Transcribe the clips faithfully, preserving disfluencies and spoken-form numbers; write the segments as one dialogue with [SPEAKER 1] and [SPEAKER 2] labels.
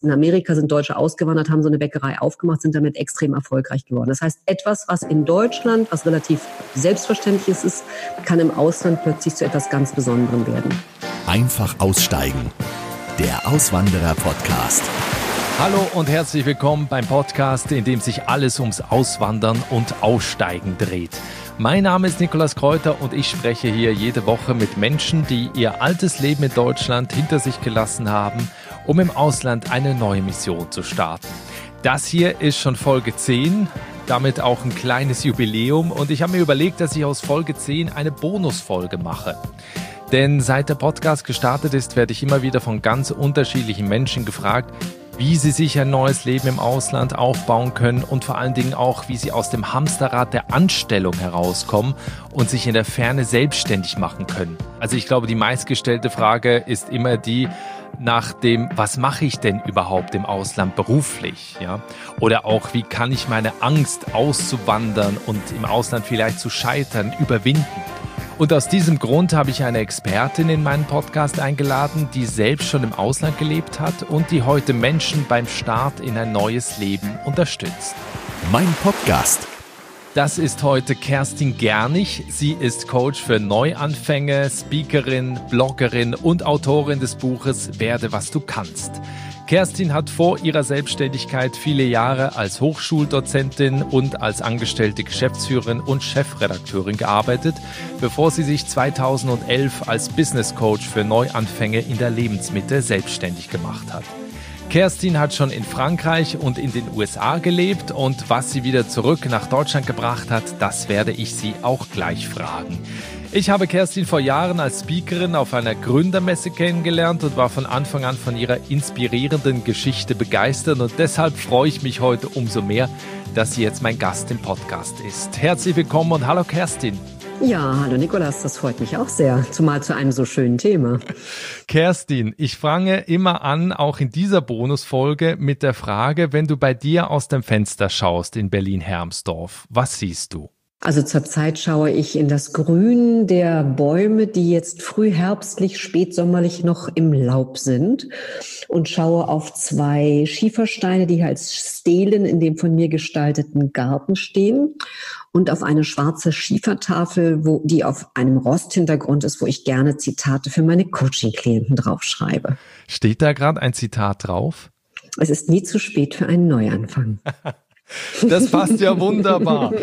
[SPEAKER 1] In Amerika sind Deutsche ausgewandert, haben so eine Bäckerei aufgemacht, sind damit extrem erfolgreich geworden. Das heißt, etwas, was in Deutschland, was relativ selbstverständlich ist, kann im Ausland plötzlich zu etwas ganz Besonderem werden.
[SPEAKER 2] Einfach aussteigen. Der Auswanderer-Podcast.
[SPEAKER 3] Hallo und herzlich willkommen beim Podcast, in dem sich alles ums Auswandern und Aussteigen dreht. Mein Name ist Nikolaus Kräuter und ich spreche hier jede Woche mit Menschen, die ihr altes Leben in Deutschland hinter sich gelassen haben, um im Ausland eine neue Mission zu starten. Das hier ist schon Folge zehn, damit auch ein kleines Jubiläum, und ich habe mir überlegt, dass ich aus Folge zehn eine Bonusfolge mache. Denn seit der Podcast gestartet ist, werde ich immer wieder von ganz unterschiedlichen Menschen gefragt, wie sie sich ein neues Leben im Ausland aufbauen können und vor allen Dingen auch, wie sie aus dem Hamsterrad der Anstellung herauskommen und sich in der Ferne selbstständig machen können. Also ich glaube, die meistgestellte Frage ist immer die nach dem, was mache ich denn überhaupt im Ausland beruflich? Ja? Oder auch, wie kann ich meine Angst auszuwandern und im Ausland vielleicht zu scheitern überwinden? Und aus diesem Grund habe ich eine Expertin in meinen Podcast eingeladen, die selbst schon im Ausland gelebt hat und die heute Menschen beim Start in ein neues Leben unterstützt.
[SPEAKER 2] Mein Podcast.
[SPEAKER 3] Das ist heute Kerstin Gernig. Sie ist Coach für Neuanfänge, Speakerin, Bloggerin und Autorin des Buches Werde, was du kannst. Kerstin hat vor ihrer Selbstständigkeit viele Jahre als Hochschuldozentin und als angestellte Geschäftsführerin und Chefredakteurin gearbeitet, bevor sie sich zweitausendelf als Business Coach für Neuanfänge in der Lebensmitte selbstständig gemacht hat. Kerstin hat schon in Frankreich und in den U S A gelebt, und was sie wieder zurück nach Deutschland gebracht hat, das werde ich sie auch gleich fragen. Ich habe Kerstin vor Jahren als Speakerin auf einer Gründermesse kennengelernt und war von Anfang an von ihrer inspirierenden Geschichte begeistert, und deshalb freue ich mich heute umso mehr, dass sie jetzt mein Gast im Podcast ist. Herzlich willkommen und hallo Kerstin.
[SPEAKER 1] Ja, hallo Nikolaus, das freut mich auch sehr, zumal zu einem so schönen Thema.
[SPEAKER 3] Kerstin, ich fange immer an, auch in dieser Bonusfolge, mit der Frage, wenn du bei dir aus dem Fenster schaust in Berlin-Hermsdorf, was siehst du?
[SPEAKER 1] Also zurzeit schaue ich in das Grün der Bäume, die jetzt frühherbstlich, spätsommerlich noch im Laub sind, und schaue auf zwei Schiefersteine, die hier als Stelen in dem von mir gestalteten Garten stehen, und auf eine schwarze Schiefertafel, wo die auf einem Rosthintergrund ist, wo ich gerne Zitate für meine Coaching-Klienten draufschreibe.
[SPEAKER 3] Steht da gerade ein Zitat drauf?
[SPEAKER 1] Es ist nie zu spät für einen Neuanfang.
[SPEAKER 3] Das passt ja wunderbar.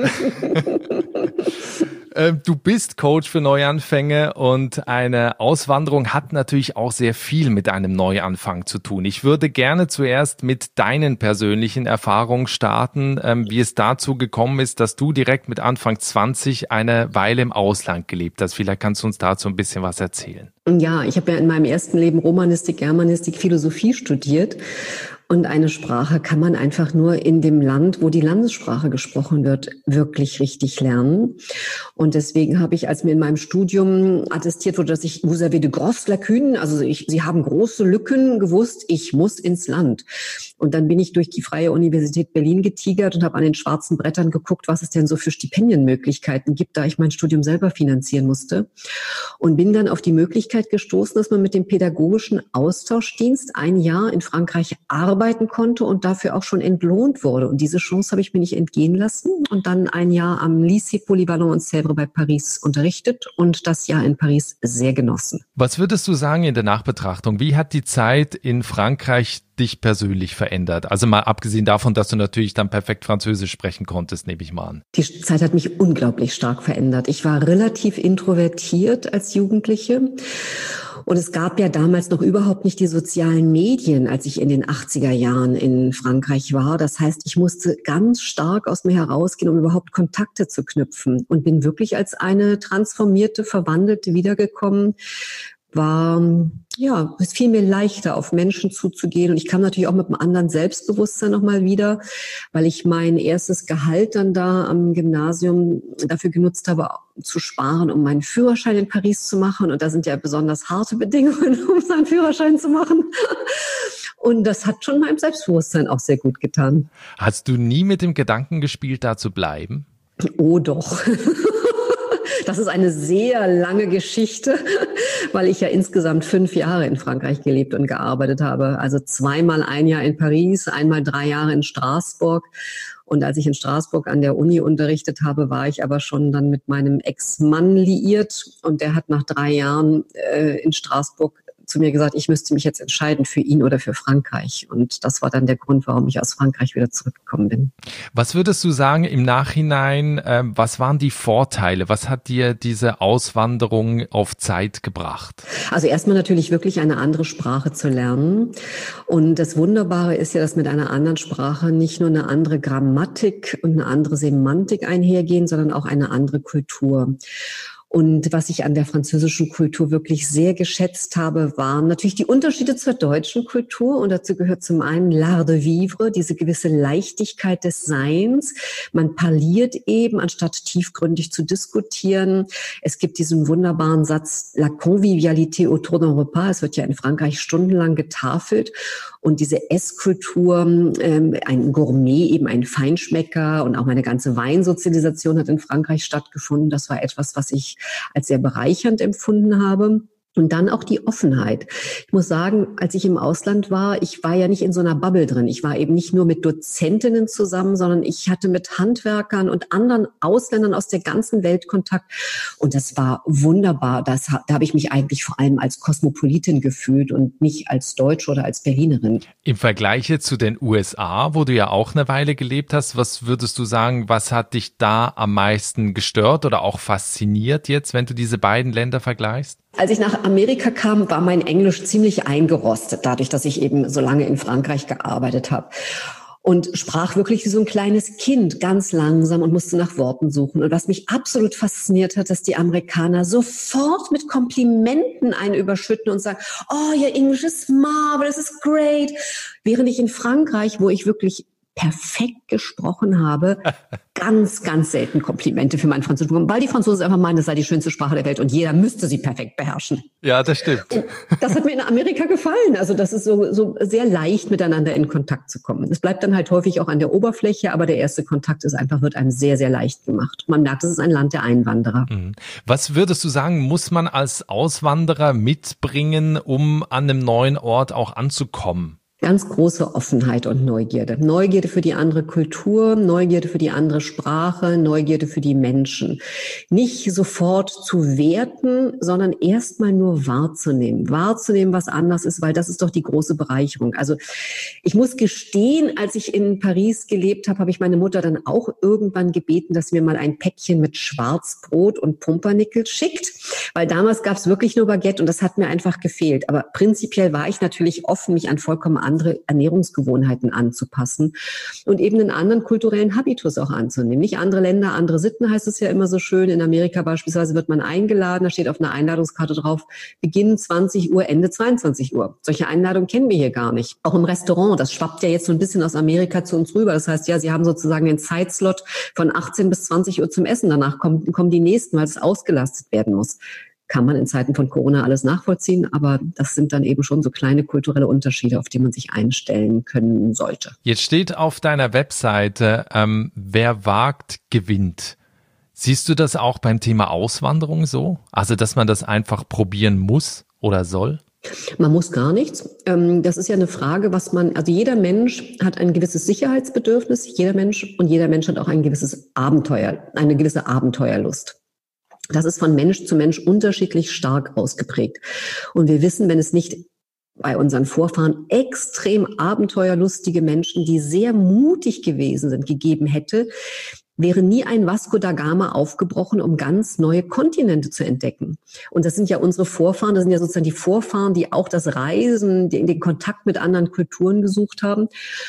[SPEAKER 3] Du bist Coach für Neuanfänge, und eine Auswanderung hat natürlich auch sehr viel mit einem Neuanfang zu tun. Ich würde gerne zuerst mit deinen persönlichen Erfahrungen starten, wie es dazu gekommen ist, dass du direkt mit Anfang zwanzig eine Weile im Ausland gelebt hast. Vielleicht kannst du uns dazu ein bisschen was erzählen.
[SPEAKER 1] Ja, ich habe ja in meinem ersten Leben Romanistik, Germanistik, Philosophie studiert. Und eine Sprache kann man einfach nur in dem Land, wo die Landessprache gesprochen wird, wirklich richtig lernen. Und deswegen habe ich, als mir in meinem Studium attestiert wurde, dass ich vous avez de grosses lacunes, also ich, Sie haben große Lücken, gewusst, ich muss ins Land. Und dann bin ich durch die Freie Universität Berlin getigert und habe an den schwarzen Brettern geguckt, was es denn so für Stipendienmöglichkeiten gibt, da ich mein Studium selber finanzieren musste. Und bin dann auf die Möglichkeit gestoßen, dass man mit dem pädagogischen Austauschdienst ein Jahr in Frankreich arbeiten konnte und dafür auch schon entlohnt wurde. Und diese Chance habe ich mir nicht entgehen lassen und dann ein Jahr am Lycée Polyvalent und Sèvres bei Paris unterrichtet und das Jahr in Paris sehr genossen.
[SPEAKER 3] Was würdest du sagen in der Nachbetrachtung? Wie hat die Zeit in Frankreich dich persönlich verändert? Also mal abgesehen davon, dass du natürlich dann perfekt Französisch sprechen konntest, nehme ich mal an.
[SPEAKER 1] Die Zeit hat mich unglaublich stark verändert. Ich war relativ introvertiert als Jugendliche. Und es gab ja damals noch überhaupt nicht die sozialen Medien, als ich in den achtziger Jahren in Frankreich war. Das heißt, ich musste ganz stark aus mir herausgehen, um überhaupt Kontakte zu knüpfen, und bin wirklich als eine transformierte, verwandelte wiedergekommen. War, ja, es fiel mir leichter, auf Menschen zuzugehen. Und ich kam natürlich auch mit einem anderen Selbstbewusstsein nochmal wieder, weil ich mein erstes Gehalt dann da am Gymnasium dafür genutzt habe, zu sparen, um meinen Führerschein in Paris zu machen. Und da sind ja besonders harte Bedingungen, um seinen Führerschein zu machen. Und das hat schon meinem Selbstbewusstsein auch sehr gut getan.
[SPEAKER 3] Hast du nie mit dem Gedanken gespielt, da zu bleiben?
[SPEAKER 1] Oh doch. Das ist eine sehr lange Geschichte. weil ich ja insgesamt fünf Jahre in Frankreich gelebt und gearbeitet habe. Also zweimal ein Jahr in Paris, einmal drei Jahre in Straßburg. Und als ich in Straßburg an der Uni unterrichtet habe, war ich aber schon dann mit meinem Ex-Mann liiert. Und der hat nach drei Jahren äh, in Straßburg zu mir gesagt, ich müsste mich jetzt entscheiden für ihn oder für Frankreich. Und das war dann der Grund, warum ich aus Frankreich wieder zurückgekommen bin.
[SPEAKER 3] Was würdest du sagen im Nachhinein, äh, was waren die Vorteile? Was hat dir diese Auswanderung auf Zeit gebracht?
[SPEAKER 1] Also erstmal natürlich wirklich eine andere Sprache zu lernen. Und das Wunderbare ist ja, dass mit einer anderen Sprache nicht nur eine andere Grammatik und eine andere Semantik einhergehen, sondern auch eine andere Kultur. Und was ich an der französischen Kultur wirklich sehr geschätzt habe, waren natürlich die Unterschiede zur deutschen Kultur. Und dazu gehört zum einen l'art de vivre, diese gewisse Leichtigkeit des Seins. Man parliert eben, anstatt tiefgründig zu diskutieren. Es gibt diesen wunderbaren Satz, la convivialité autour d'un repas. Es wird ja in Frankreich stundenlang getafelt. Und diese Esskultur, ähm, ein Gourmet, eben ein Feinschmecker und auch meine ganze Weinsozialisation hat in Frankreich stattgefunden. Das war etwas, was ich als sehr bereichernd empfunden habe. Und dann auch die Offenheit. Ich muss sagen, als ich im Ausland war, ich war ja nicht in so einer Bubble drin. Ich war eben nicht nur mit Dozentinnen zusammen, sondern ich hatte mit Handwerkern und anderen Ausländern aus der ganzen Welt Kontakt. Und das war wunderbar. Das, da habe ich mich eigentlich vor allem als Kosmopolitin gefühlt und nicht als Deutsche oder als Berlinerin.
[SPEAKER 3] Im Vergleich zu den U S A, wo du ja auch eine Weile gelebt hast, was würdest du sagen, was hat dich da am meisten gestört oder auch fasziniert jetzt, wenn du diese beiden Länder vergleichst?
[SPEAKER 1] Als ich nach Amerika kam, war mein Englisch ziemlich eingerostet, dadurch, dass ich eben so lange in Frankreich gearbeitet habe. Und sprach wirklich wie so ein kleines Kind, ganz langsam und musste nach Worten suchen. Und was mich absolut fasziniert hat, dass die Amerikaner sofort mit Komplimenten einen überschütten und sagen, oh, your English is marvelous, it's great. Während ich in Frankreich, wo ich wirklich perfekt gesprochen habe, ganz, ganz selten Komplimente für meinen Französisch bekommen, weil die Franzosen einfach meinen, das sei die schönste Sprache der Welt und jeder müsste sie perfekt beherrschen.
[SPEAKER 3] Ja, das stimmt.
[SPEAKER 1] Und das hat mir in Amerika gefallen. Also das ist so, so sehr leicht, miteinander in Kontakt zu kommen. Es bleibt dann halt häufig auch an der Oberfläche, aber der erste Kontakt ist einfach, wird einem sehr, sehr leicht gemacht. Man merkt, es ist ein Land der Einwanderer.
[SPEAKER 3] Was würdest du sagen, muss man als Auswanderer mitbringen, um an einem neuen Ort auch anzukommen?
[SPEAKER 1] Ganz große Offenheit und Neugierde. Neugierde für die andere Kultur, Neugierde für die andere Sprache, Neugierde für die Menschen. Nicht sofort zu werten, sondern erstmal nur wahrzunehmen. Wahrzunehmen, was anders ist, weil das ist doch die große Bereicherung. Also ich muss gestehen, als ich in Paris gelebt habe, habe ich meine Mutter dann auch irgendwann gebeten, dass sie mir mal ein Päckchen mit Schwarzbrot und Pumpernickel schickt. Weil damals gab es wirklich nur Baguette und das hat mir einfach gefehlt. Aber prinzipiell war ich natürlich offen, mich an vollkommen andere Ernährungsgewohnheiten anzupassen und eben einen anderen kulturellen Habitus auch anzunehmen. Nicht andere Länder, andere Sitten heißt es ja immer so schön. In Amerika beispielsweise wird man eingeladen, da steht auf einer Einladungskarte drauf, Beginn zwanzig Uhr, Ende zweiundzwanzig Uhr. Solche Einladungen kennen wir hier gar nicht. Auch im Restaurant, das schwappt ja jetzt so ein bisschen aus Amerika zu uns rüber. Das heißt ja, sie haben sozusagen den Zeitslot von achtzehn bis zwanzig Uhr zum Essen. Danach kommen, kommen die nächsten, weil es ausgelastet werden muss. Kann man in Zeiten von Corona alles nachvollziehen, aber das sind dann eben schon so kleine kulturelle Unterschiede, auf die man sich einstellen können sollte.
[SPEAKER 3] Jetzt steht auf deiner Webseite, ähm, wer wagt, gewinnt. Siehst du das auch beim Thema Auswanderung so? Also, dass man das einfach probieren muss oder soll?
[SPEAKER 1] Man muss gar nichts. Das ist ja eine Frage, was man, also jeder Mensch hat ein gewisses Sicherheitsbedürfnis, jeder Mensch und jeder Mensch hat auch ein gewisses Abenteuer, eine gewisse Abenteuerlust. Das ist von Mensch zu Mensch unterschiedlich stark ausgeprägt. Und wir wissen, wenn es nicht bei unseren Vorfahren extrem abenteuerlustige Menschen, die sehr mutig gewesen sind, gegeben hätte, wäre nie ein Vasco da Gama aufgebrochen, um ganz neue Kontinente zu entdecken. Und das sind ja unsere Vorfahren, das sind ja sozusagen die Vorfahren, die auch das Reisen, den, den Kontakt mit anderen Kulturen gesucht haben.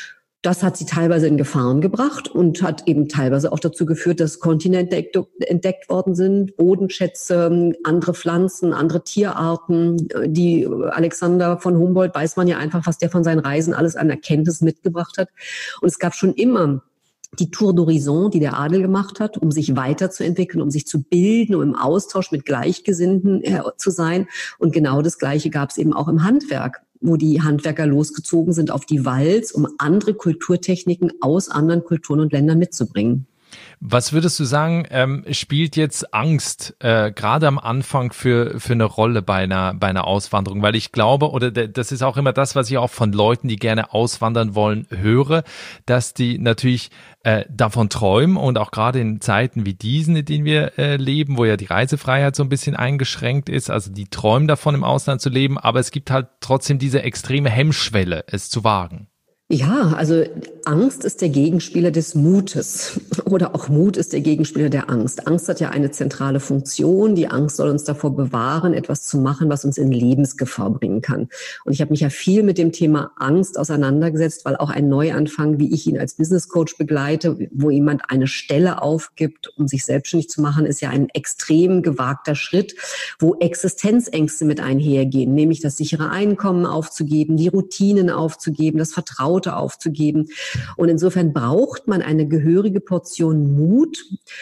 [SPEAKER 1] Das hat sie teilweise in Gefahren gebracht und hat eben teilweise auch dazu geführt, dass Kontinente entdeckt worden sind, Bodenschätze, andere Pflanzen, andere Tierarten. Die Alexander von Humboldt weiß man ja einfach, was der von seinen Reisen alles an Erkenntnis mitgebracht hat. Und es gab schon immer die Tour d'Horizon, die der Adel gemacht hat, um sich weiterzuentwickeln, um sich zu bilden, um im Austausch mit Gleichgesinnten äh, zu sein. Und genau das Gleiche gab es eben auch im Handwerk, wo die Handwerker losgezogen sind auf die Walz, um andere Kulturtechniken aus anderen Kulturen und Ländern mitzubringen.
[SPEAKER 3] Was würdest du sagen, ähm, spielt jetzt Angst äh, gerade am Anfang für für eine Rolle bei einer bei einer Auswanderung? Weil ich glaube, oder de, das ist auch immer das, was ich auch von Leuten, die gerne auswandern wollen, höre, dass die natürlich äh, davon träumen und auch gerade in Zeiten wie diesen, in denen wir äh, leben, wo ja die Reisefreiheit so ein bisschen eingeschränkt ist, also die träumen davon, im Ausland zu leben, aber es gibt halt trotzdem diese extreme Hemmschwelle, es zu wagen.
[SPEAKER 1] Ja, also Angst ist der Gegenspieler des Mutes oder auch Mut ist der Gegenspieler der Angst. Angst hat ja eine zentrale Funktion. Die Angst soll uns davor bewahren, etwas zu machen, was uns in Lebensgefahr bringen kann. Und ich habe mich ja viel mit dem Thema Angst auseinandergesetzt, weil auch ein Neuanfang, wie ich ihn als Business Coach begleite, wo jemand eine Stelle aufgibt, um sich selbstständig zu machen, ist ja ein extrem gewagter Schritt, wo Existenzängste mit einhergehen, nämlich das sichere Einkommen aufzugeben, die Routinen aufzugeben, das Vertrauen aufzugeben. Und insofern braucht man eine gehörige Portion Mut,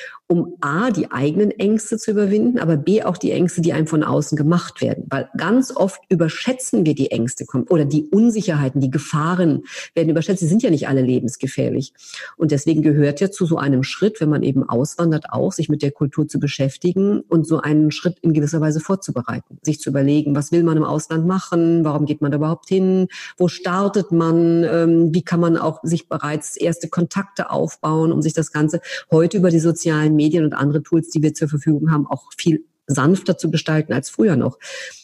[SPEAKER 1] um A, die eigenen Ängste zu überwinden, aber B, auch die Ängste, die einem von außen gemacht werden. Weil ganz oft überschätzen wir die Ängste oder die Unsicherheiten, die Gefahren werden überschätzt. Sie sind ja nicht alle lebensgefährlich. Und deswegen gehört ja zu so einem Schritt, wenn man eben auswandert, auch sich mit der Kultur zu beschäftigen und so einen Schritt in gewisser Weise vorzubereiten. Sich zu überlegen, was will man im Ausland machen? Warum geht man da überhaupt hin? Wo startet man? Wie kann man auch sich bereits erste Kontakte aufbauen, um sich das Ganze heute über die sozialen Medien und andere Tools, die wir zur Verfügung haben, auch viel sanfter zu gestalten als früher noch.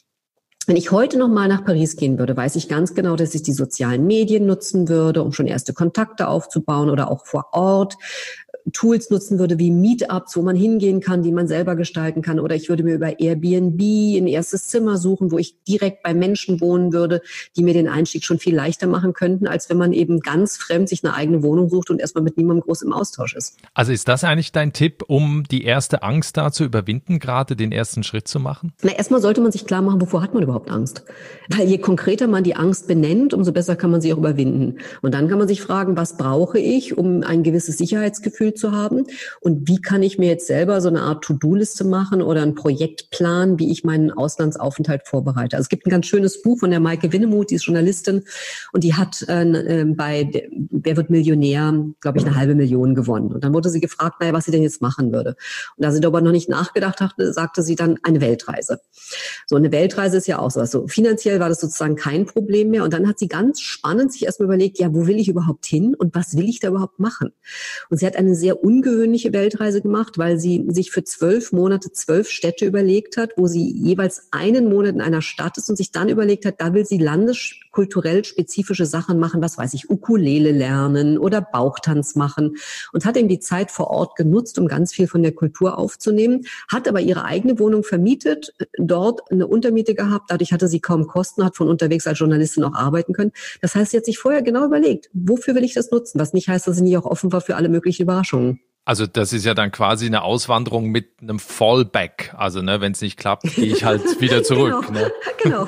[SPEAKER 1] Wenn ich heute noch mal nach Paris gehen würde, weiß ich ganz genau, dass ich die sozialen Medien nutzen würde, um schon erste Kontakte aufzubauen oder auch vor Ort Tools nutzen würde wie Meetups, wo man hingehen kann, die man selber gestalten kann. Oder ich würde mir über Airbnb ein erstes Zimmer suchen, wo ich direkt bei Menschen wohnen würde, die mir den Einstieg schon viel leichter machen könnten, als wenn man eben ganz fremd sich eine eigene Wohnung sucht und erstmal mit niemandem groß im Austausch ist.
[SPEAKER 3] Also ist das eigentlich dein Tipp, um die erste Angst da zu überwinden, gerade den ersten Schritt zu machen?
[SPEAKER 1] Na, erstmal sollte man sich klar machen, wovor hat man überhaupt Angst? Weil je konkreter man die Angst benennt, umso besser kann man sie auch überwinden. Und dann kann man sich fragen, was brauche ich, um ein gewisses Sicherheitsgefühl zu haben und wie kann ich mir jetzt selber so eine Art To-Do-Liste machen oder einen Projektplan, wie ich meinen Auslandsaufenthalt vorbereite. Also es gibt ein ganz schönes Buch von der Maike Winnemuth, die ist Journalistin und die hat äh, bei Wer wird Millionär, glaube ich, eine halbe Million gewonnen. Und dann wurde sie gefragt, naja, was sie denn jetzt machen würde. Und da sie darüber noch nicht nachgedacht hatte, sagte sie dann eine Weltreise. So eine Weltreise ist ja auch so. Also finanziell war das sozusagen kein Problem mehr. Und dann hat sie ganz spannend sich erstmal überlegt, ja, wo will ich überhaupt hin und was will ich da überhaupt machen? Und sie hat eine sehr ungewöhnliche Weltreise gemacht, weil sie sich für zwölf Monate zwölf Städte überlegt hat, wo sie jeweils einen Monat in einer Stadt ist und sich dann überlegt hat, da will sie landeskulturell spezifische Sachen machen, was weiß ich, Ukulele lernen oder Bauchtanz machen und hat eben die Zeit vor Ort genutzt, um ganz viel von der Kultur aufzunehmen, hat aber ihre eigene Wohnung vermietet, dort eine Untermiete gehabt, dadurch hatte sie kaum Kosten, hat von unterwegs als Journalistin auch arbeiten können. Das heißt, sie hat sich vorher genau überlegt, wofür will ich das nutzen, was nicht heißt, dass sie nicht auch offen war für alle möglichen Überraschungen.
[SPEAKER 3] Also das ist ja dann quasi eine Auswanderung mit einem Fallback. Also ne, wenn es nicht klappt, gehe ich halt wieder zurück.
[SPEAKER 1] Genau,
[SPEAKER 3] ne?
[SPEAKER 1] genau.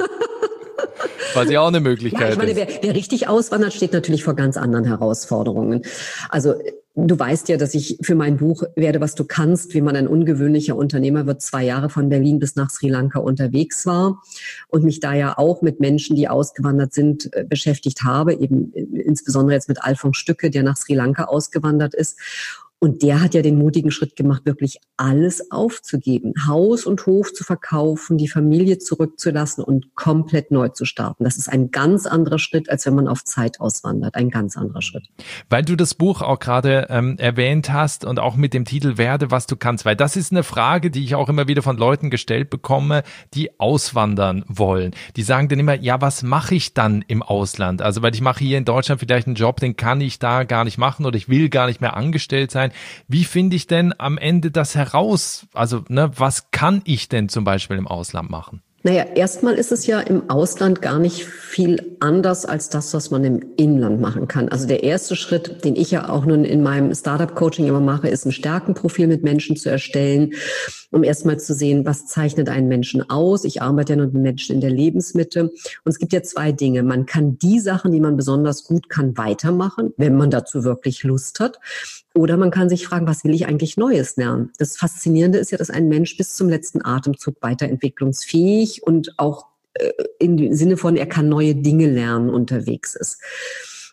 [SPEAKER 3] Was ja auch eine Möglichkeit
[SPEAKER 1] ja, ich meine, wer, wer richtig auswandert, steht natürlich vor ganz anderen Herausforderungen. Also du weißt ja, dass ich für mein Buch Werde, was du kannst, wie man ein ungewöhnlicher Unternehmer wird, zwei Jahre von Berlin bis nach Sri Lanka unterwegs war und mich da ja auch mit Menschen, die ausgewandert sind, beschäftigt habe, eben insbesondere jetzt mit Alfons Stücke, der nach Sri Lanka ausgewandert ist. Und der hat ja den mutigen Schritt gemacht, wirklich alles aufzugeben, Haus und Hof zu verkaufen, die Familie zurückzulassen und komplett neu zu starten. Das ist ein ganz anderer Schritt, als wenn man auf Zeit auswandert. Ein ganz anderer Schritt.
[SPEAKER 3] Weil du das Buch auch gerade ähm, erwähnt hast und auch mit dem Titel Werde, was du kannst, weil das ist eine Frage, die ich auch immer wieder von Leuten gestellt bekomme, die auswandern wollen. Die sagen dann immer, ja, was mache ich dann im Ausland? Also weil ich mache hier in Deutschland vielleicht einen Job, den kann ich da gar nicht machen oder ich will gar nicht mehr angestellt sein. Wie finde ich denn am Ende das heraus? Also, ne, was kann ich denn zum Beispiel im Ausland machen?
[SPEAKER 1] Naja, erstmal ist es ja im Ausland gar nicht viel anders als das, was man im Inland machen kann. Also der erste Schritt, den ich ja auch nun in meinem Startup-Coaching immer mache, ist ein Stärkenprofil mit Menschen zu erstellen, um erstmal zu sehen, was zeichnet einen Menschen aus. Ich arbeite ja nun mit Menschen in der Lebensmitte. Und es gibt ja zwei Dinge. Man kann die Sachen, die man besonders gut kann, weitermachen, wenn man dazu wirklich Lust hat. Oder man kann sich fragen, was will ich eigentlich Neues lernen? Das Faszinierende ist ja, dass ein Mensch bis zum letzten Atemzug weiterentwicklungsfähig und auch äh, im Sinne von, er kann neue Dinge lernen, unterwegs ist.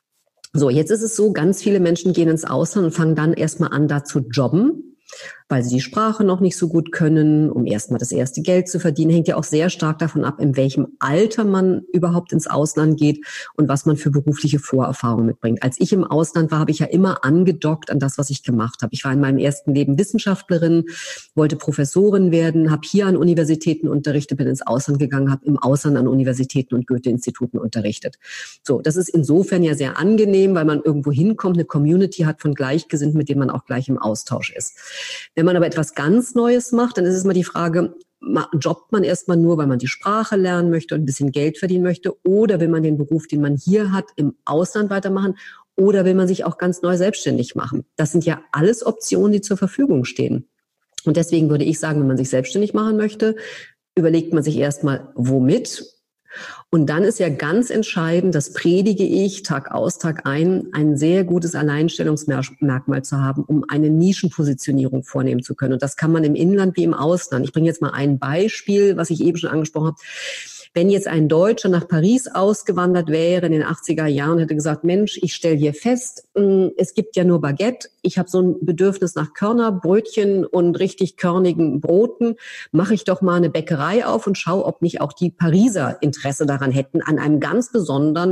[SPEAKER 1] So, jetzt ist es so, ganz viele Menschen gehen ins Ausland und fangen dann erstmal an, da zu jobben, weil sie die Sprache noch nicht so gut können, um erstmal das erste Geld zu verdienen. Hängt ja auch sehr stark davon ab, in welchem Alter man überhaupt ins Ausland geht und was man für berufliche Vorerfahrungen mitbringt. Als ich im Ausland war, habe ich ja immer angedockt an das, was ich gemacht habe. Ich war in meinem ersten Leben Wissenschaftlerin, wollte Professorin werden, habe hier an Universitäten unterrichtet, bin ins Ausland gegangen, habe im Ausland an Universitäten und Goethe-Instituten unterrichtet. So, das ist insofern ja sehr angenehm, weil man irgendwo hinkommt, eine Community hat von Gleichgesinnten, mit denen man auch gleich im Austausch ist. Wenn man aber etwas ganz Neues macht, dann ist es mal die Frage, jobbt man erstmal nur, weil man die Sprache lernen möchte und ein bisschen Geld verdienen möchte, oder will man den Beruf, den man hier hat, im Ausland weitermachen, oder will man sich auch ganz neu selbstständig machen? Das sind ja alles Optionen, die zur Verfügung stehen. Und deswegen würde ich sagen, wenn man sich selbstständig machen möchte, überlegt man sich erstmal, womit. Und dann ist ja ganz entscheidend, das predige ich Tag aus, Tag ein, ein sehr gutes Alleinstellungsmerkmal zu haben, um eine Nischenpositionierung vornehmen zu können. Und das kann man im Inland wie im Ausland. Ich bringe jetzt mal ein Beispiel, was ich eben schon angesprochen habe. Wenn jetzt ein Deutscher nach Paris ausgewandert wäre in den achtziger Jahren und hätte gesagt, Mensch, ich stelle hier fest, es gibt ja nur Baguette, ich habe so ein Bedürfnis nach Körnerbrötchen und richtig körnigen Broten, mache ich doch mal eine Bäckerei auf und schaue, ob nicht auch die Pariser Interesse daran hätten, an einem ganz besonderen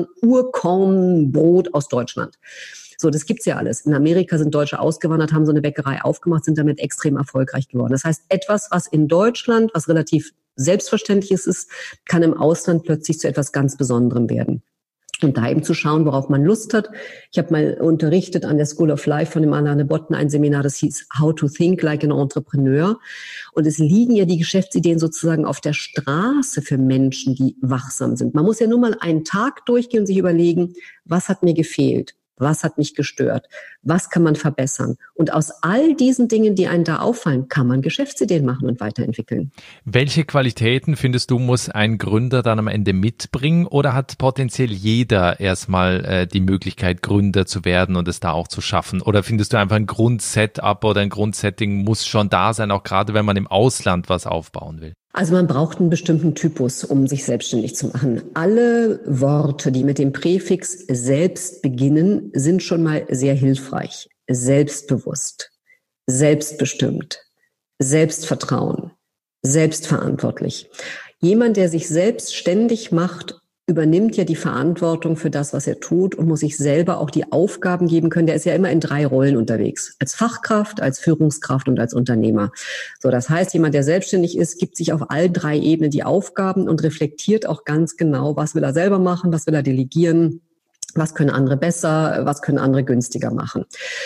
[SPEAKER 1] Urkornbrot aus Deutschland. So, das gibt's ja alles. In Amerika sind Deutsche ausgewandert, haben so eine Bäckerei aufgemacht, sind damit extrem erfolgreich geworden. Das heißt, etwas, was in Deutschland, was relativ Selbstverständliches ist, kann im Ausland plötzlich zu etwas ganz Besonderem werden. Und da eben zu schauen, worauf man Lust hat. Ich habe mal unterrichtet an der School of Life von dem Alain Botten ein Seminar, das hieß How to Think Like an Entrepreneur. Und es liegen ja die Geschäftsideen sozusagen auf der Straße für Menschen, die wachsam sind. Man muss ja nur mal einen Tag durchgehen und sich überlegen, was hat mir gefehlt? Was hat mich gestört? Was kann man verbessern? Und aus all diesen Dingen, die einem da auffallen, kann man Geschäftsideen machen und weiterentwickeln.
[SPEAKER 3] Welche Qualitäten findest du, muss ein Gründer dann am Ende mitbringen, oder hat potenziell jeder erstmal äh, die Möglichkeit, Gründer zu werden und es da auch zu schaffen? Oder findest du einfach ein Grundsetup oder ein Grundsetting muss schon da sein, auch gerade wenn man im Ausland was aufbauen will?
[SPEAKER 1] Also man braucht einen bestimmten Typus, um sich selbstständig zu machen. Alle Worte, die mit dem Präfix selbst beginnen, sind schon mal sehr hilfreich. Selbstbewusst, selbstbestimmt, Selbstvertrauen, selbstverantwortlich. Jemand, der sich selbstständig macht, übernimmt ja die Verantwortung für das, was er tut, und muss sich selber auch die Aufgaben geben können. Der ist ja immer in drei Rollen unterwegs. Als Fachkraft, als Führungskraft und als Unternehmer. So, das heißt, jemand, der selbstständig ist, gibt sich auf all drei Ebenen die Aufgaben und reflektiert auch ganz genau, was will er selber machen, was will er delegieren, was können andere besser, was können andere günstiger machen.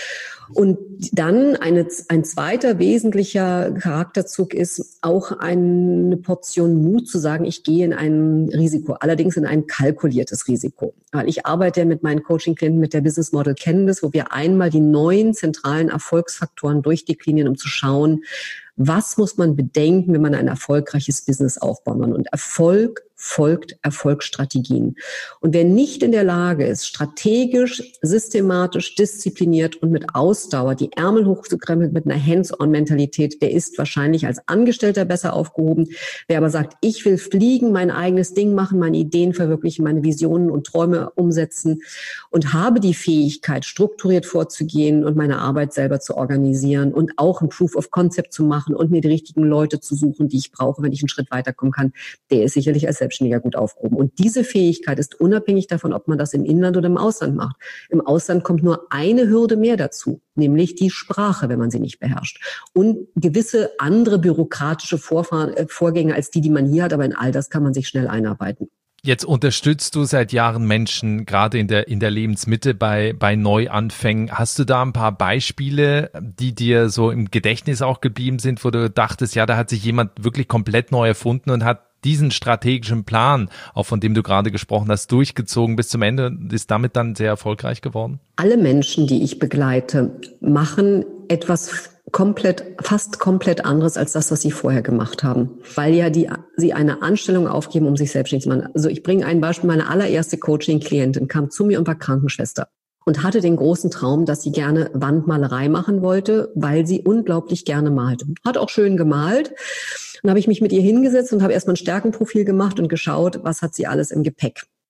[SPEAKER 1] Und dann eine, ein zweiter wesentlicher Charakterzug ist auch eine Portion Mut zu sagen, ich gehe in ein Risiko, allerdings in ein kalkuliertes Risiko. Weil ich arbeite mit meinen Coaching-Klienten mit der Business Model Canvas, wo wir einmal die neun zentralen Erfolgsfaktoren durchdeklinieren, um zu schauen, was muss man bedenken, wenn man ein erfolgreiches Business aufbauen will. Und Erfolg folgt Erfolgsstrategien. Und wer nicht in der Lage ist, strategisch, systematisch, diszipliniert und mit Ausdauer die Ärmel hochzukrempeln mit einer Hands-on-Mentalität, der ist wahrscheinlich als Angestellter besser aufgehoben. Wer aber sagt, ich will fliegen, mein eigenes Ding machen, meine Ideen verwirklichen, meine Visionen und Träume umsetzen und habe die Fähigkeit, strukturiert vorzugehen und meine Arbeit selber zu organisieren und auch ein Proof of Concept zu machen und mir die richtigen Leute zu suchen, die ich brauche, wenn ich einen Schritt weiterkommen kann, der ist sicherlich als Selbstständiger gut aufgehoben. Und diese Fähigkeit ist unabhängig davon, ob man das im Inland oder im Ausland macht. Im Ausland kommt nur eine Hürde mehr dazu, nämlich die Sprache, wenn man sie nicht beherrscht. Und gewisse andere bürokratische Vorfahren, äh, Vorgänge als die, die man hier hat, aber in all das kann man sich schnell einarbeiten.
[SPEAKER 3] Jetzt unterstützt du seit Jahren Menschen, gerade in der, in der Lebensmitte bei, bei Neuanfängen. Hast du da ein paar Beispiele, die dir so im Gedächtnis auch geblieben sind, wo du dachtest, ja, da hat sich jemand wirklich komplett neu erfunden und hat diesen strategischen Plan, auch von dem du gerade gesprochen hast, durchgezogen bis zum Ende und ist damit dann sehr erfolgreich geworden?
[SPEAKER 1] Alle Menschen, die ich begleite, machen etwas komplett, fast komplett anderes als das, was sie vorher gemacht haben. Weil ja die, sie eine Anstellung aufgeben, um sich selbstständig zu machen. Also ich bringe ein Beispiel. Meine allererste Coaching-Klientin kam zu mir und war Krankenschwester und hatte den großen Traum, dass sie gerne Wandmalerei machen wollte, weil sie unglaublich gerne malte. Hat auch schön gemalt. Dann habe ich mich mit ihr hingesetzt und habe erstmal ein Stärkenprofil gemacht und geschaut, was hat sie alles im Gepäck.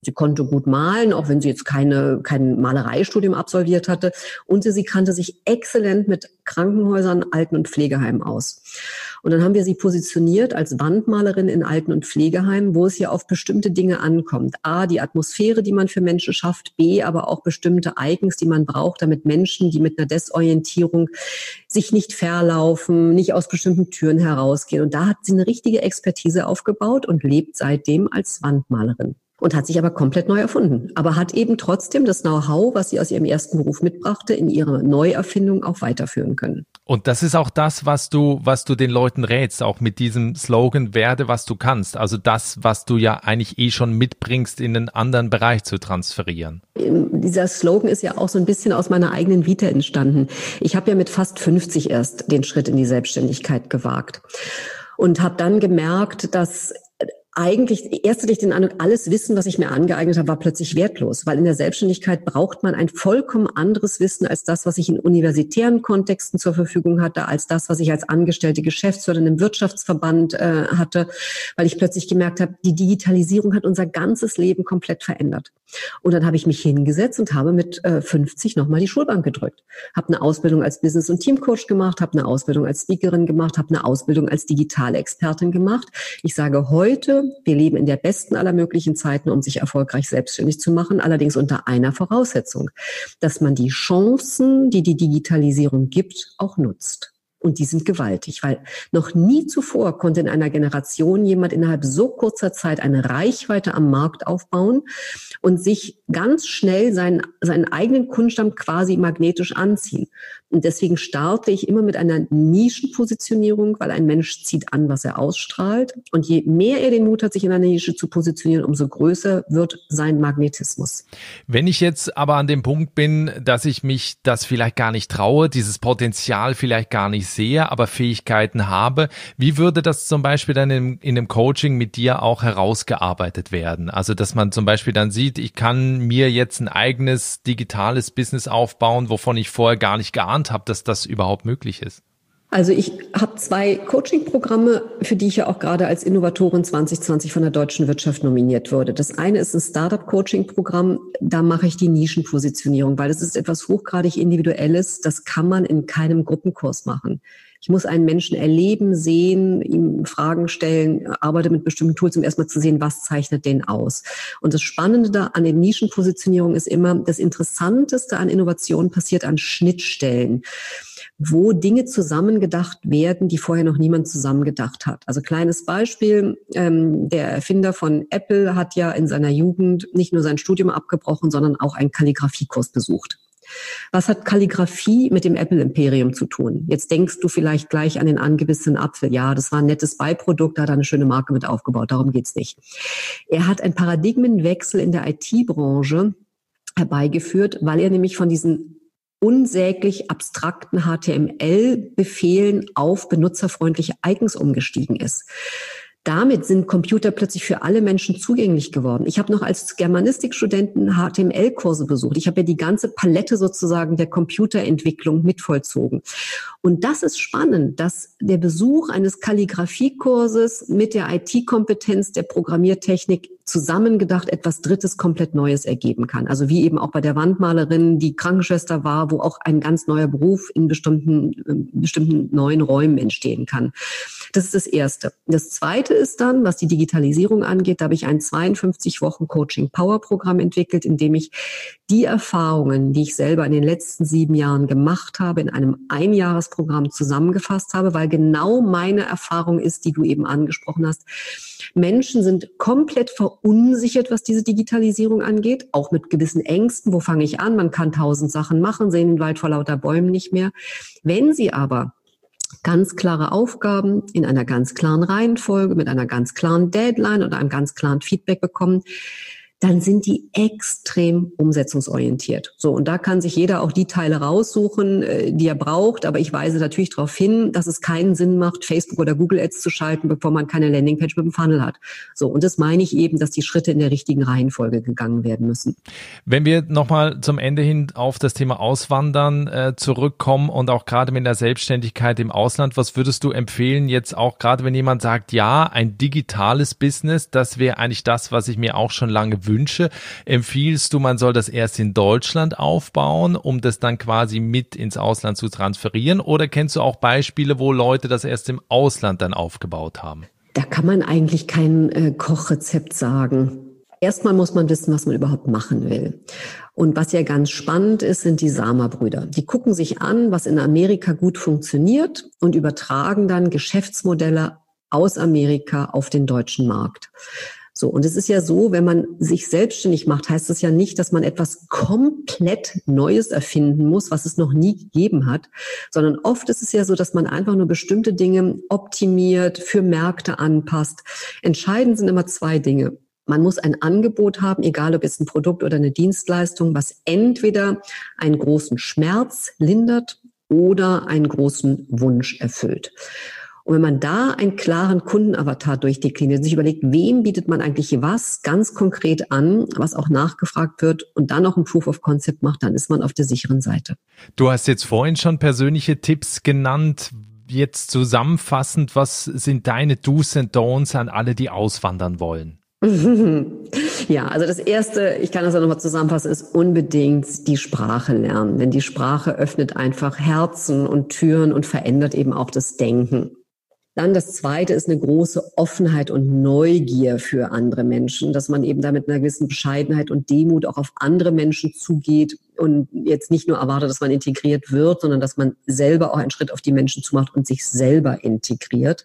[SPEAKER 1] Sie konnte gut malen, auch wenn sie jetzt keine, kein Malereistudium absolviert hatte. Und sie, sie kannte sich exzellent mit Krankenhäusern, Alten- und Pflegeheimen aus. Und dann haben wir sie positioniert als Wandmalerin in Alten- und Pflegeheimen, wo es ja auf bestimmte Dinge ankommt. A, die Atmosphäre, die man für Menschen schafft. B, aber auch bestimmte Icons, die man braucht, damit Menschen, die mit einer Desorientierung sich nicht verlaufen, nicht aus bestimmten Türen herausgehen. Und da hat sie eine richtige Expertise aufgebaut und lebt seitdem als Wandmalerin. Und hat sich aber komplett neu erfunden. Aber hat eben trotzdem das Know-how, was sie aus ihrem ersten Beruf mitbrachte, in ihre Neuerfindung auch weiterführen können.
[SPEAKER 3] Und das ist auch das, was du, was du den Leuten rätst, auch mit diesem Slogan, werde, was du kannst. Also das, was du ja eigentlich eh schon mitbringst, in einen anderen Bereich zu transferieren.
[SPEAKER 1] Dieser Slogan ist ja auch so ein bisschen aus meiner eigenen Vita entstanden. Ich habe ja mit fast fünfzig erst den Schritt in die Selbstständigkeit gewagt und habe dann gemerkt, dass eigentlich erst hatte ich den Eindruck, alles Wissen, was ich mir angeeignet habe, war plötzlich wertlos, weil in der Selbstständigkeit braucht man ein vollkommen anderes Wissen als das, was ich in universitären Kontexten zur Verfügung hatte, als das, was ich als angestellte Geschäftsführerin im Wirtschaftsverband äh, hatte, weil ich plötzlich gemerkt habe, die Digitalisierung hat unser ganzes Leben komplett verändert. Und dann habe ich mich hingesetzt und habe mit äh, fünfzig nochmal die Schulbank gedrückt. Habe eine Ausbildung als Business- und Teamcoach gemacht, habe eine Ausbildung als Speakerin gemacht, habe eine Ausbildung als digitale Expertin gemacht. Ich sage heute, wir leben in der besten aller möglichen Zeiten, um sich erfolgreich selbstständig zu machen, allerdings unter einer Voraussetzung, dass man die Chancen, die die Digitalisierung gibt, auch nutzt. Und die sind gewaltig, weil noch nie zuvor konnte in einer Generation jemand innerhalb so kurzer Zeit eine Reichweite am Markt aufbauen und sich ganz schnell seinen, seinen eigenen Kundenstamm quasi magnetisch anziehen. Und deswegen starte ich immer mit einer Nischenpositionierung, weil ein Mensch zieht an, was er ausstrahlt. Und je mehr er den Mut hat, sich in einer Nische zu positionieren, umso größer wird sein Magnetismus.
[SPEAKER 3] Wenn ich jetzt aber an dem Punkt bin, dass ich mich das vielleicht gar nicht traue, dieses Potenzial vielleicht gar nicht sehe, aber Fähigkeiten habe, wie würde das zum Beispiel dann in, in einem Coaching mit dir auch herausgearbeitet werden? Also, dass man zum Beispiel dann sieht, ich kann mir jetzt ein eigenes digitales Business aufbauen, wovon ich vorher gar nicht geahnt habe, dass das überhaupt möglich ist.
[SPEAKER 1] Also ich habe zwei Coaching-Programme, für die ich ja auch gerade als Innovatorin zwanzig zwanzig von der Deutschen Wirtschaft nominiert wurde. Das eine ist ein Startup-Coaching-Programm, da mache ich die Nischenpositionierung, weil das ist etwas hochgradig Individuelles, das kann man in keinem Gruppenkurs machen. Ich muss einen Menschen erleben, sehen, ihm Fragen stellen, arbeite mit bestimmten Tools, um erstmal zu sehen, was zeichnet den aus. Und das Spannende da an den Nischenpositionierungen ist immer, das Interessanteste an Innovation passiert an Schnittstellen, wo Dinge zusammengedacht werden, die vorher noch niemand zusammengedacht hat. Also kleines Beispiel, ähm, der Erfinder von Apple hat ja in seiner Jugend nicht nur sein Studium abgebrochen, sondern auch einen Kalligrafiekurs besucht. Was hat Kalligrafie mit dem Apple-Imperium zu tun? Jetzt denkst du vielleicht gleich an den angebissenen Apfel. Ja, das war ein nettes Beiprodukt, da hat er eine schöne Marke mit aufgebaut, darum geht's nicht. Er hat einen Paradigmenwechsel in der I T-Branche herbeigeführt, weil er nämlich von diesen unsäglich abstrakten H T M L-Befehlen auf benutzerfreundliche Icons umgestiegen ist. Damit sind Computer plötzlich für alle Menschen zugänglich geworden. Ich habe noch als Germanistikstudentin H T M L-Kurse besucht. Ich habe ja die ganze Palette sozusagen der Computerentwicklung mitvollzogen. Und das ist spannend, dass der Besuch eines Kalligrafiekurses mit der I T-Kompetenz der Programmiertechnik zusammengedacht etwas Drittes, komplett Neues ergeben kann. Also wie eben auch bei der Wandmalerin, die Krankenschwester war, wo auch ein ganz neuer Beruf in bestimmten, bestimmten neuen Räumen entstehen kann. Das ist das Erste. Das Zweite ist dann, was die Digitalisierung angeht, da habe ich ein zweiundfünfzig Wochen Coaching-Power-Programm entwickelt, in dem ich die Erfahrungen, die ich selber in den letzten sieben Jahren gemacht habe, in einem Einjahresprogramm zusammengefasst habe, weil genau meine Erfahrung ist, die du eben angesprochen hast. Menschen sind komplett verunsichert, was diese Digitalisierung angeht, auch mit gewissen Ängsten. Wo fange ich an? Man kann tausend Sachen machen, sehen den Wald vor lauter Bäumen nicht mehr. Wenn sie aber ganz klare Aufgaben in einer ganz klaren Reihenfolge, mit einer ganz klaren Deadline oder einem ganz klaren Feedback bekommen, dann sind die extrem umsetzungsorientiert. So, und da kann sich jeder auch die Teile raussuchen, die er braucht. Aber ich weise natürlich darauf hin, dass es keinen Sinn macht, Facebook oder Google Ads zu schalten, bevor man keine Landingpage mit dem Funnel hat. So, und das meine ich eben, dass die Schritte in der richtigen Reihenfolge gegangen werden müssen.
[SPEAKER 3] Wenn wir nochmal zum Ende hin auf das Thema Auswandern äh, zurückkommen und auch gerade mit der Selbstständigkeit im Ausland, was würdest du empfehlen jetzt auch gerade, wenn jemand sagt, ja, ein digitales Business, das wäre eigentlich das, was ich mir auch schon lange wünsche, wünsche. Empfiehlst du, man soll das erst in Deutschland aufbauen, um das dann quasi mit ins Ausland zu transferieren? Oder kennst du auch Beispiele, wo Leute das erst im Ausland dann aufgebaut haben?
[SPEAKER 1] Da kann man eigentlich kein äh, Kochrezept sagen. Erstmal muss man wissen, was man überhaupt machen will. Und was ja ganz spannend ist, sind die Sama-Brüder. Die gucken sich an, was in Amerika gut funktioniert und übertragen dann Geschäftsmodelle aus Amerika auf den deutschen Markt. So, und es ist ja so, wenn man sich selbstständig macht, heißt das ja nicht, dass man etwas komplett Neues erfinden muss, was es noch nie gegeben hat, sondern oft ist es ja so, dass man einfach nur bestimmte Dinge optimiert, für Märkte anpasst. Entscheidend sind immer zwei Dinge. Man muss ein Angebot haben, egal ob jetzt ein Produkt oder eine Dienstleistung, was entweder einen großen Schmerz lindert oder einen großen Wunsch erfüllt. Und wenn man da einen klaren Kundenavatar durchdekliniert, sich überlegt, wem bietet man eigentlich was ganz konkret an, was auch nachgefragt wird und dann noch ein Proof of Concept macht, dann ist man auf der sicheren Seite.
[SPEAKER 3] Du hast jetzt vorhin schon persönliche Tipps genannt. Jetzt zusammenfassend, was sind deine Do's and Don'ts an alle, die auswandern wollen?
[SPEAKER 1] Ja, also das Erste, ich kann das auch nochmal zusammenfassen, ist unbedingt die Sprache lernen. Denn die Sprache öffnet einfach Herzen und Türen und verändert eben auch das Denken. Dann das Zweite ist eine große Offenheit und Neugier für andere Menschen, dass man eben da mit einer gewissen Bescheidenheit und Demut auch auf andere Menschen zugeht und jetzt nicht nur erwartet, dass man integriert wird, sondern dass man selber auch einen Schritt auf die Menschen zumacht und sich selber integriert.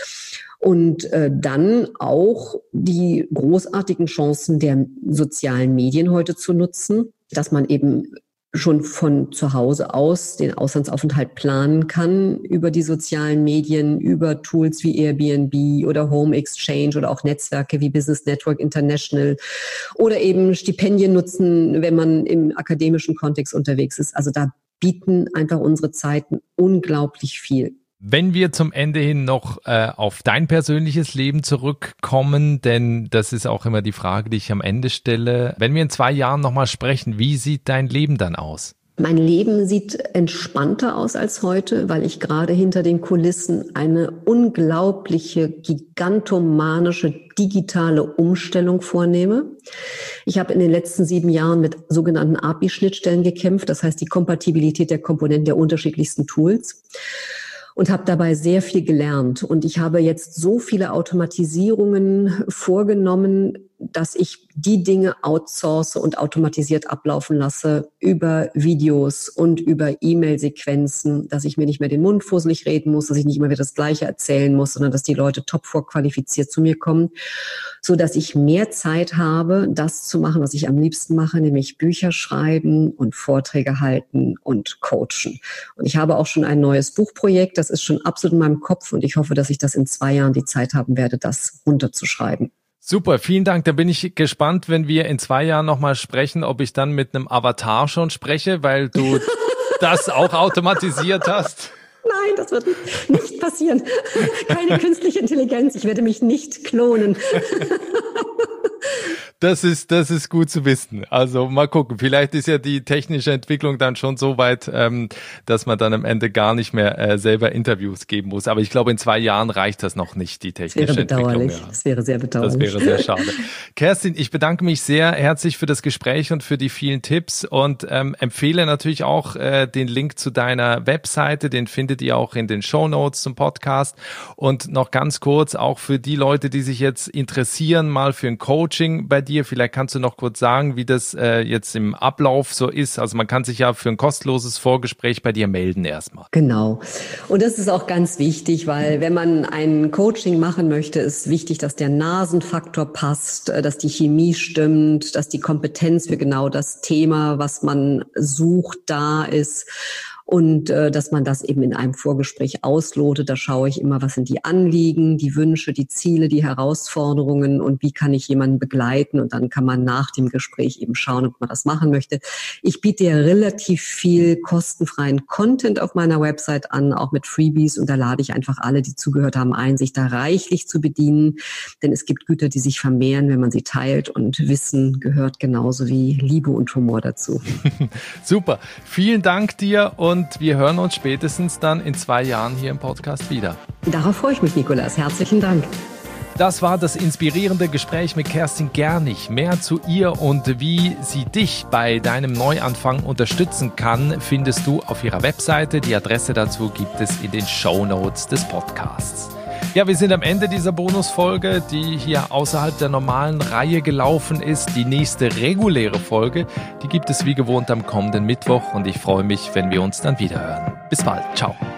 [SPEAKER 1] Und äh, dann auch die großartigen Chancen der sozialen Medien heute zu nutzen, dass man eben schon von zu Hause aus den Auslandsaufenthalt planen kann über die sozialen Medien, über Tools wie Airbnb oder Home Exchange oder auch Netzwerke wie Business Network International oder eben Stipendien nutzen, wenn man im akademischen Kontext unterwegs ist. Also da bieten einfach unsere Zeiten unglaublich viel.
[SPEAKER 3] Wenn wir zum Ende hin noch äh, auf dein persönliches Leben zurückkommen, denn das ist auch immer die Frage, die ich am Ende stelle. Wenn wir in zwei Jahren nochmal sprechen, wie sieht dein Leben dann aus?
[SPEAKER 1] Mein Leben sieht entspannter aus als heute, weil ich gerade hinter den Kulissen eine unglaubliche, gigantomanische digitale Umstellung vornehme. Ich habe in den letzten sieben Jahren mit sogenannten A P I-Schnittstellen gekämpft, das heißt die Kompatibilität der Komponenten der unterschiedlichsten Tools. Und habe dabei sehr viel gelernt. Und ich habe jetzt so viele Automatisierungen vorgenommen, dass ich die Dinge outsource und automatisiert ablaufen lasse über Videos und über E-Mail-Sequenzen, dass ich mir nicht mehr den Mund fusselig reden muss, dass ich nicht immer wieder das Gleiche erzählen muss, sondern dass die Leute top vorqualifiziert zu mir kommen, so dass ich mehr Zeit habe, das zu machen, was ich am liebsten mache, nämlich Bücher schreiben und Vorträge halten und coachen. Und ich habe auch schon ein neues Buchprojekt, das ist schon absolut in meinem Kopf und ich hoffe, dass ich das in zwei Jahren die Zeit haben werde, das runterzuschreiben.
[SPEAKER 3] Super, vielen Dank. Da bin ich gespannt, wenn wir in zwei Jahren nochmal sprechen, ob ich dann mit einem Avatar schon spreche, weil du das auch automatisiert hast.
[SPEAKER 1] Nein, das wird nicht passieren. Keine künstliche Intelligenz. Ich werde mich nicht klonen.
[SPEAKER 3] Das ist, das ist gut zu wissen. Also mal gucken. Vielleicht ist ja die technische Entwicklung dann schon so weit, ähm, dass man dann am Ende gar nicht mehr äh, selber Interviews geben muss. Aber ich glaube, in zwei Jahren reicht das noch nicht, die technische
[SPEAKER 1] das wäre bedauerlich.
[SPEAKER 3] Entwicklung. Ja.
[SPEAKER 1] Das wäre sehr bedauerlich.
[SPEAKER 3] Das wäre sehr schade. Kerstin, ich bedanke mich sehr herzlich für das Gespräch und für die vielen Tipps und ähm, empfehle natürlich auch äh, den Link zu deiner Webseite. Den findet ihr auch in den Shownotes zum Podcast. Und noch ganz kurz, auch für die Leute, die sich jetzt interessieren, mal für ein Coaching bei dir. Vielleicht kannst du noch kurz sagen, wie das äh, jetzt im Ablauf so ist. Also man kann sich ja für ein kostenloses Vorgespräch bei dir melden erstmal.
[SPEAKER 1] Genau. Und das ist auch ganz wichtig, weil wenn man ein Coaching machen möchte, ist wichtig, dass der Nasenfaktor passt, dass die Chemie stimmt, dass die Kompetenz für genau das Thema, was man sucht, da ist. Und äh, dass man das eben in einem Vorgespräch auslotet. Da schaue ich immer, was sind die Anliegen, die Wünsche, die Ziele, die Herausforderungen und wie kann ich jemanden begleiten. Und dann kann man nach dem Gespräch eben schauen, ob man das machen möchte. Ich biete ja relativ viel kostenfreien Content auf meiner Website an, auch mit Freebies. Und da lade ich einfach alle, die zugehört haben, ein, sich da reichlich zu bedienen. Denn es gibt Güter, die sich vermehren, wenn man sie teilt. Und Wissen gehört genauso wie Liebe und Humor dazu.
[SPEAKER 3] Super. Vielen Dank dir und Und wir hören uns spätestens dann in zwei Jahren hier im Podcast wieder.
[SPEAKER 1] Darauf freue ich mich, Nikolas. Herzlichen Dank.
[SPEAKER 3] Das war das inspirierende Gespräch mit Kerstin Gernig. Mehr zu ihr und wie sie dich bei deinem Neuanfang unterstützen kann, findest du auf ihrer Webseite. Die Adresse dazu gibt es in den Shownotes des Podcasts. Ja, wir sind am Ende dieser Bonusfolge, die hier außerhalb der normalen Reihe gelaufen ist. Die nächste reguläre Folge, die gibt es wie gewohnt am kommenden Mittwoch und ich freue mich, wenn wir uns dann wieder hören. Bis bald. Ciao.